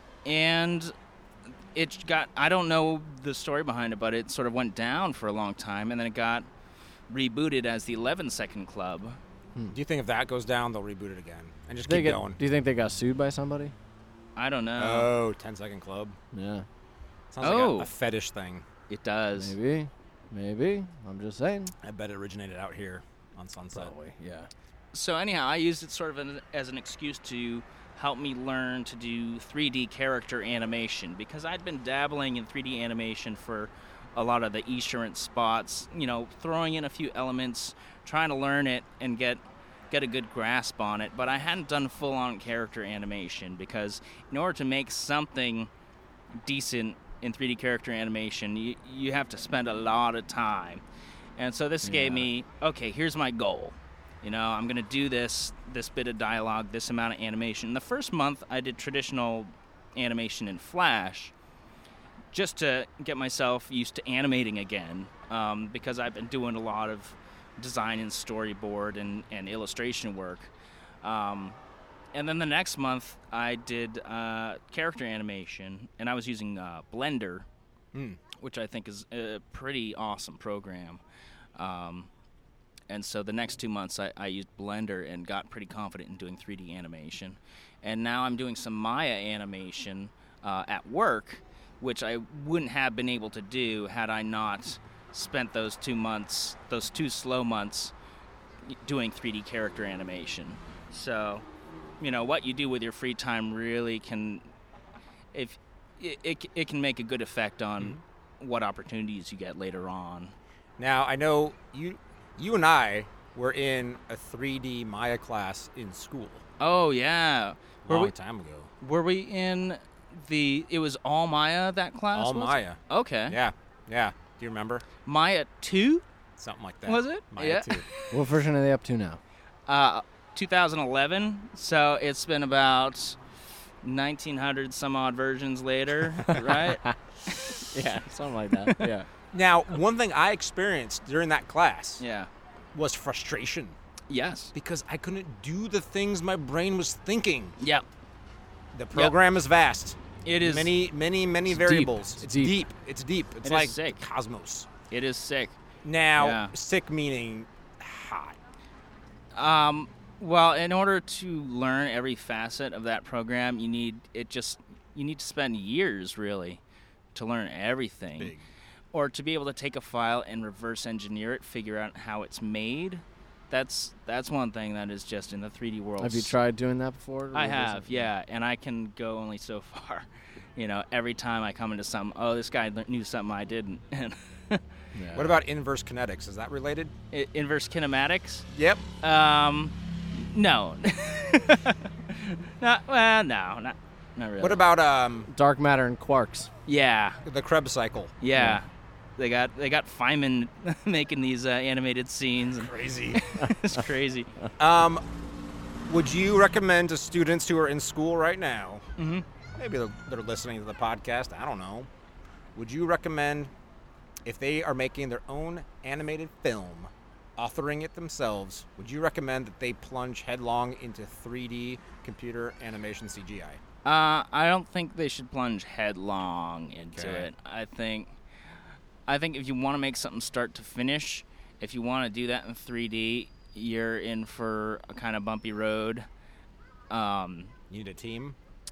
and it got. I don't know the story behind it, but it sort of went down for a long time, and then it got rebooted as the eleven second Club. Do you think if that goes down, they'll reboot it again and just They keep get, going? do you think they got sued by somebody? I don't know. Oh, ten second Club. Yeah. Sounds Oh. like a, a fetish thing. It does. Maybe. Maybe. I'm just saying. I bet it originated out here on Sunset. Probably, yeah. So anyhow, I used it sort of an, as an excuse to help me learn to do three D character animation, because I'd been dabbling in three D animation for a lot of the Esurance spots, you know, throwing in a few elements, trying to learn it and get get a good grasp on it, but I hadn't done full-on character animation, because in order to make something decent in three D character animation, you, you have to spend a lot of time. And so this gave Yeah. me, okay, here's my goal. You know, I'm going to do this, this bit of dialogue, this amount of animation. The first month, I did traditional animation in Flash just to get myself used to animating again, um, because I've been doing a lot of design and storyboard and, and illustration work. Um, and then the next month, I did uh, character animation, and I was using uh, Blender, Mm. which I think is a pretty awesome program. Um, and so the next two months, I, I used Blender and got pretty confident in doing three D animation. And now I'm doing some Maya animation uh, at work, which I wouldn't have been able to do had I not spent those two months, those two slow months, doing three D character animation. So, you know, what you do with your free time really can, if it, it, it can make a good effect on Mm-hmm. what opportunities you get later on. Now, I know you you and I were in a three D Maya class in school Oh yeah, a were long we time ago. were we in the? It was all Maya that class. All was? Maya. Okay. Yeah, yeah. Do you remember? Maya two Something like that. was it? Maya yeah. two. What version are they up to now? Uh, twenty eleven. So it's been about nineteen hundred some odd versions later, right? Yeah, something like that. Yeah. Now, one thing I experienced during that class Yeah. was frustration Yes. because I couldn't do the things my brain was thinking. Yeah. The program is vast. It is. many, many, many It's deep. variables. It's It's deep. deep. It's deep. It's It is like sick. cosmos. It is sick. Now, Yeah. sick meaning hot. Um, well, in order to learn every facet of that program, you need it just you need to spend years really to learn everything. Big. Or to be able to take a file and reverse engineer it, figure out how it's made. That's that's one thing that is just in the three D world. Have you tried doing that before? I Or is have, it- yeah, and I can go only so far. You know, every time I come into something, oh, this guy le- knew something I didn't. And Yeah. What about inverse kinetics? Is that related? I- inverse kinematics. Yep. Um, no. not, well, no, not. not really. What about um Dark matter and quarks. Yeah, the Krebs cycle? yeah. They got they got Feynman making these uh, animated scenes. And Crazy. it's crazy. um, would you recommend to students who are in school right now? Mm-hmm. Maybe they're, they're listening to the podcast. I don't know. Would you recommend if they are making their own animated film, authoring it themselves? Would you recommend that they plunge headlong into three D computer animation C G I? Uh, I don't think they should plunge headlong into Okay. it. I think, I think if you want to make something start to finish, if you want to do that in three D, you're in for a kind of bumpy road. Um, You need a team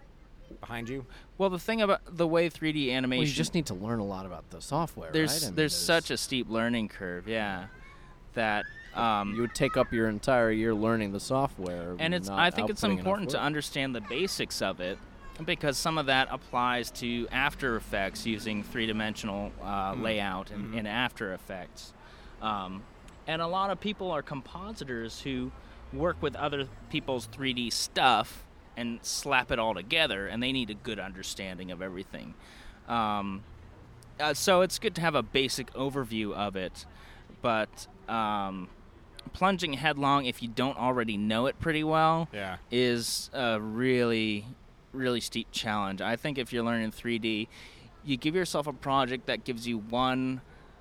behind you. well, the thing about the way three D animation, Well, you just need to learn a lot about the software, there's right? I mean, there's such a steep learning curve, yeah, that um, You would take up your entire year learning the software. and it's not I think it's outputting enough important to work. understand the basics of it because some of that applies to After Effects using three-dimensional uh, layout in, in After Effects, um, and a lot of people are compositors who work with other people's three D stuff and slap it all together, and they need a good understanding of everything. Um, uh, so it's good to have a basic overview of it, but um, plunging headlong if you don't already know it pretty well Yeah. is a really, really steep challenge. I think if you're learning three D, you give yourself a project that gives you one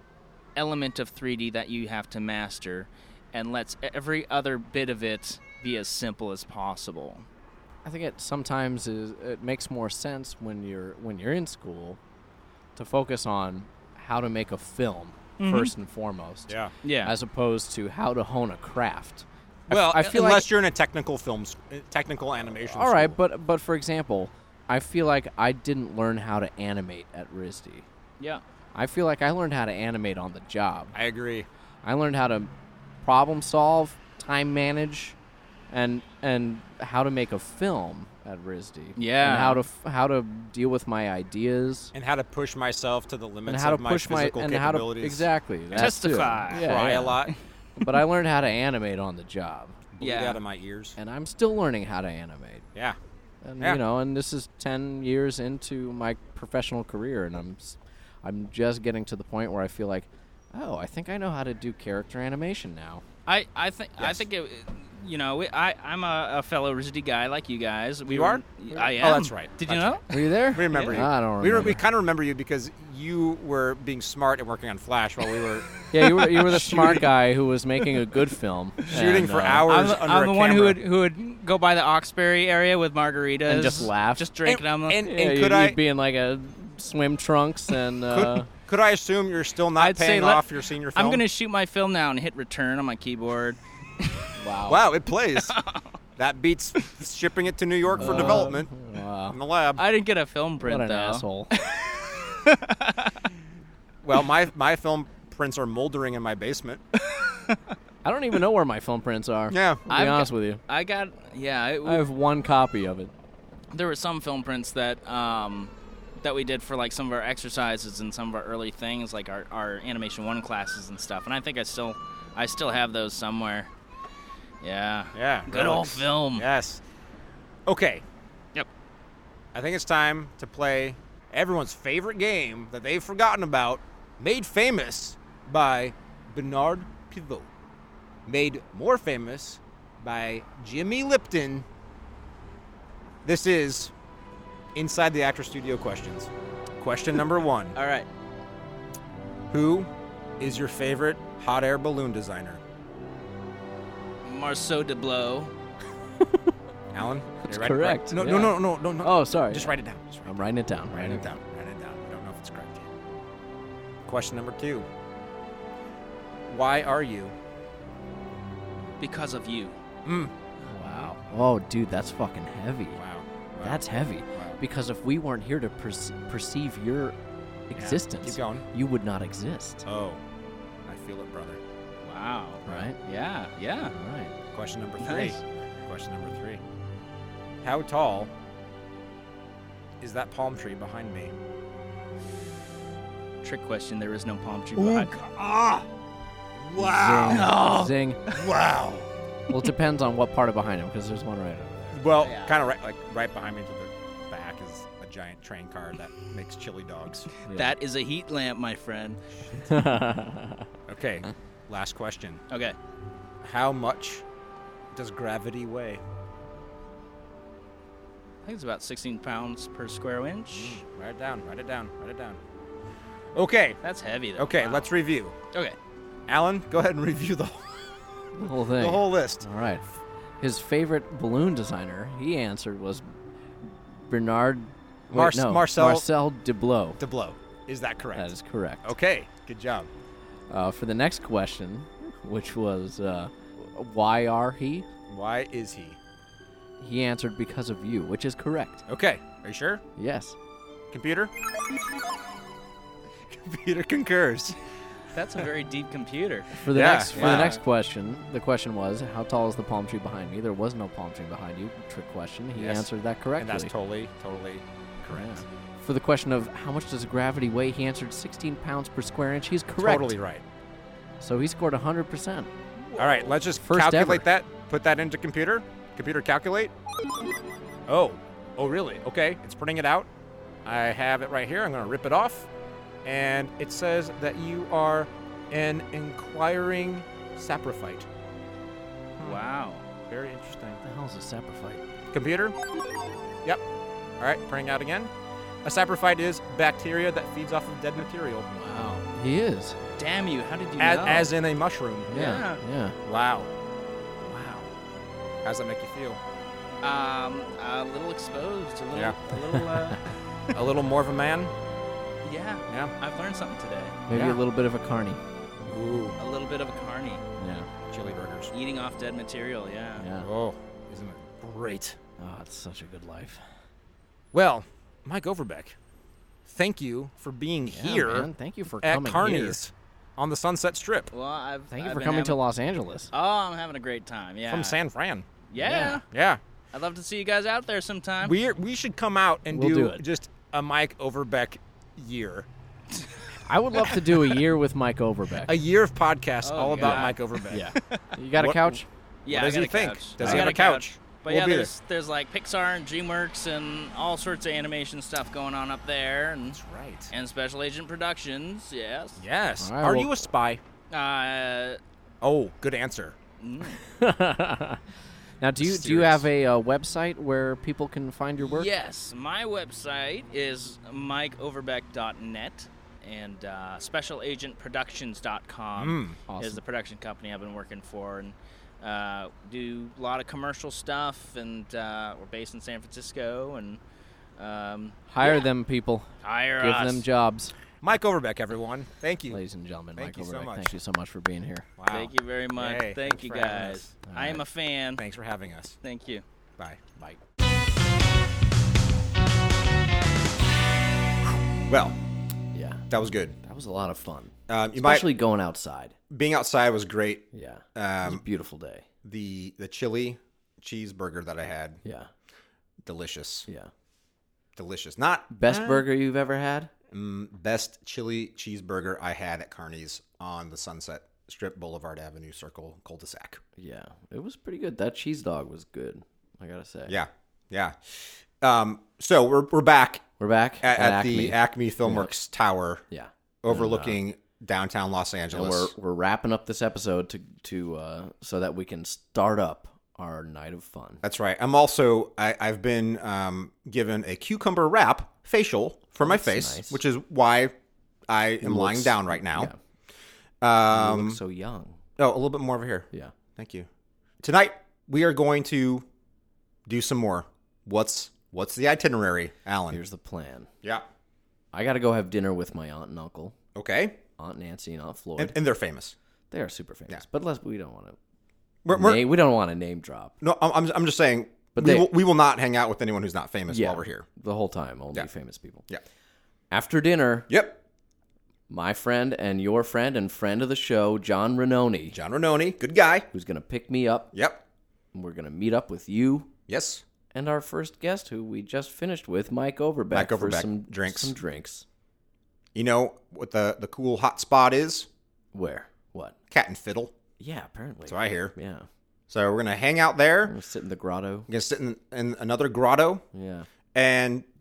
element of three D that you have to master and lets every other bit of it be as simple as possible. I think it sometimes is it makes more sense when you're when you're in school to focus on how to make a film first and foremost, Yeah. Yeah. as opposed to how to hone a craft. I f- Well, I feel unless like you're in a technical films, technical animation. all right, school. but but for example, I feel like I didn't learn how to animate at R I S D. yeah. I feel like I learned how to animate on the job. I agree. I learned how to problem solve, time manage, and and how to make a film at R I S D. Yeah. And how to f- how to deal with my ideas And how to push myself to the and limits how to of my push my physical and how to capabilities. exactly that too. Testify. Yeah, Cry yeah. a lot. But I learned how to animate on the job, Bleed Yeah. out of my ears. and I'm still learning how to animate. Yeah. And Yeah. you know, and this is ten years into my professional career, and I'm s- I'm just getting to the point where I feel like, oh, I think I know how to do character animation now. I, I think I Yes. think it, you know we- I I'm a, a fellow R I S D guy like you guys. We You were, are? I am. Oh, that's right. Did That's you know? Were you there? We remember you. I don't We, remember. re- we kind of remember you because you were being smart and working on Flash while we were Yeah, you were you were the smart guy who was making a good film, shooting and, for uh, hours I'm the, under I'm a the one who camera. would who would go by the Oxbury area with margaritas And just laugh. just drinking them. And, Yeah, and you, could you'd I be in like a swim trunks and could, uh, could I assume you're still not I'd say paying let- off your senior film? I'm gonna shoot my film now and hit return on my keyboard. wow. Wow, it plays. That beats shipping it to New York for development Wow. in the lab. I didn't get a film print What an though. asshole. Well, my my film prints are moldering in my basement. I don't even know where my film prints are. Yeah. To be I've honest got- with you. I got yeah. It, I have one copy of it. there were some film prints that um, that we did for like some of our exercises and some of our early things, like our, our animation one classes and stuff. And I think I still I still have those somewhere. Yeah. Yeah. Good old relics. film. Yes. Okay. Yep. I think it's time to play everyone's favorite game that they've forgotten about, made famous by Bernard Pivot, made more famous by Jimmy Lipton. This is Inside the Actor Studio Questions. Question number one. All right. Who is your favorite hot air balloon designer? Marceau Deblow. Alan? That's You write- correct, write- No, yeah. no, no, no, no, no. Oh, sorry. Just write it down. Just write I'm writing it down. Write it down. Write it down. We don't know if it's correct yet. Question number two. Why are you? Because of you. Mm. Wow. Oh, dude, that's fucking heavy. Wow. Wow. That's heavy. Wow. Because if we weren't here to perce- perceive your existence, Keep going. you would not exist. Oh, I feel it, brother. Wow. Right? Yeah. Yeah. All right. Question number three. Nice. Question number three. How tall is that palm tree behind me? Trick question. There is no palm tree behind. Ah! Zing. Zing. Wow. Well, it depends on what part of behind him, because there's one right over there. Well, Yeah. kind of right, like right behind me to the back giant train car that makes chili dogs. That is a heat lamp, my friend. Okay, last question. Okay. How much does gravity weigh? I think it's about sixteen pounds per square inch. Write it down, write it down, write it down. Okay, That's heavy, though. okay, Wow. let's review. Okay. Alan, go ahead and review the whole, The whole thing. the whole list. All right. His favorite balloon designer, he answered, was Bernard wait, Mar- no, Marcel- Marcel Deblow. To blow. Is that correct? That is correct. Okay, good job. Uh, for the next question, which was, uh, why are he? Why is he? He answered because of you, which is correct. Okay, are you sure? Yes. Computer? Computer concurs. That's a very deep computer. For the Yeah, next for yeah. the next question, the question was, how tall is the palm tree behind me? There was no palm tree behind you. Trick question. He Yes. answered that correctly. And that's totally, totally correct. Yeah. For the question of how much does gravity weigh, he answered sixteen pounds per square inch. He's correct. Totally right. So he scored one hundred percent. All right, let's just First calculate ever. that. Put that into computer. Computer calculate. Oh, oh really? Okay, it's printing it out. I have it right here. I'm going to rip it off. And it says that you are an inquiring saprophyte. Wow. Very interesting. What the hell is a saprophyte? Computer? Yep. All right, printing out again. A saprophyte is bacteria that feeds off of dead material, Wow. He is. Damn you. How did you as, know? as in a mushroom. Yeah. Yeah. Wow. Wow. How's that make you feel? Um, a little exposed. A little, Yeah. a little, uh, A little more of a man? yeah. Yeah. I've learned something today. Maybe Yeah. a little bit of a carny. Ooh, A little bit of a carny. Yeah. chili burgers. Eating off dead material, yeah. Yeah. Oh, isn't it great? Oh, it's such a good life. Well, Mike Overbeck, thank you for being Yeah, here man. Thank you for at coming Carney's on the Sunset Strip Well, I've Thank you I've for been coming to having- Los Angeles. Oh, I'm having a great time. Yeah. from San Fran. Yeah. Yeah. Yeah, I'd love to see you guys out there sometime. we we should come out and We'll do, do it. just a Mike Overbeck year, I would love to do a year with Mike Overbeck. a year of podcasts Oh, all about God. Mike Overbeck. Yeah. You got a What- couch? yeah, what does I got he a think? couch. Does I he have got a couch? But We'll yeah, be there's there's like Pixar and DreamWorks and all sorts of animation stuff going on up there, and That's right. and Special Agent Productions. Yes. Yes. All right, Are well- you a spy? Uh, Oh, good answer. Now, do you do you have a uh, website where people can find your work? yes, my website is mike overbeck dot net, and uh, special agent productions dot com Mm. is Awesome. the production company I've been working for, and uh, do a lot of commercial stuff, and uh, we're based in San Francisco, and um, Hire yeah, them people. hire Give us. them jobs. Mike Overbeck, everyone. Thank you. Ladies and gentlemen, Thank Mike you so Overbeck, much. thank you so much for being here. Wow. Thank you very much. Hey, Thank thanks you for having guys. us. I am a fan. Thanks for having us. Thank you. Bye. Bye. Well, Yeah, that was good. that was a lot of fun. Um, you Especially going outside. might being outside was great. Yeah, it was a Um, beautiful day. the the chili cheeseburger that I had, Yeah, delicious, yeah. delicious. Not Best uh, burger you've ever had? mm, best chili cheeseburger I had at Carney's on the Sunset Strip, Boulevard Avenue Circle cul-de-sac. Yeah, it was pretty good. That cheese dog was good, I gotta say. Yeah, yeah. Um, so we're we're back We're back at, at, at Acme. the Acme Filmworks Tower, yeah, overlooking downtown Los and Angeles. we're we're wrapping up this episode to to uh, so that we can start up our night of fun. That's right. I'm also I, I've been um, given a cucumber wrap facial for my That's face, nice. which is why I am lying looks- down right now. Yeah, you Um, look so young. oh, a little bit more over here. Yeah. Thank you. Tonight we are going to do some more. What's what's the itinerary, Alan? Here's the plan. yeah. I got to go have dinner with my aunt and uncle, Okay. Aunt Nancy and Aunt Floyd. And, and they're famous. they are super famous, Yeah. but let's we don't want to. We're, we're, we don't want to name drop. no, I'm I'm- I'm just saying. But we they- will, we will not hang out with anyone who's not famous Yeah, while we're here. the whole time. Only Yeah. famous people. Yeah. After dinner, Yep. my friend and your friend and friend of the show, John Renoni, John Renoni, good guy. who's going to pick me up. Yep. And we're going to meet up with you Yes. and our first guest, who we just finished with, Mike Overbeck, Mike for Overbeck, some drinks. Some drinks. You know what the the cool hot spot is? Where? What? Cat and Fiddle. Yeah, apparently. That's what I hear. Yeah. So we're gonna hang out there. I'm gonna sit in the grotto. We're gonna sit in, in another grotto Yeah. and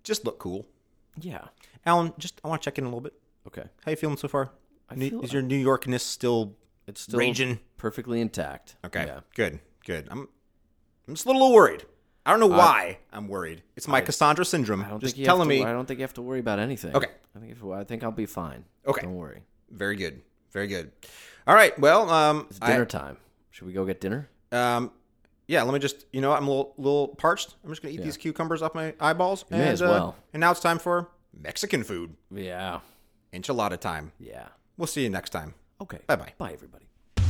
just look cool. Yeah. Alan, just I want to check in a little bit. Okay. How you feeling so far? I New- feel- is your New Yorkness still It's still raging? perfectly intact. Okay, Yeah. good, good. I'm, I'm just a little worried. I don't know I- why I'm worried. It's my I- Cassandra syndrome. I don't Just think you telling have to, me. I don't think you have to worry about anything. Okay. I think if, I think I'll be fine. Okay. Don't worry. Very good, very good. All right, well, um, It's dinner I, time. Should we go get dinner? um, yeah. Let me just, you know, what, I'm a little, little parched. I'm just gonna eat Yeah. these cucumbers off my eyeballs. You and, may as uh, well. and now it's time for Mexican food, Yeah. enchilada time. Yeah. We'll see you next time. Okay. Bye-bye. Bye, everybody.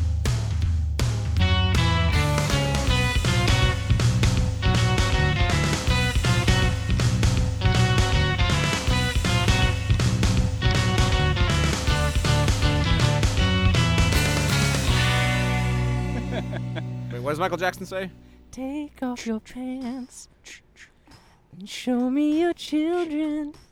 Wait, what does Michael Jackson say? Take off your pants and show me your children.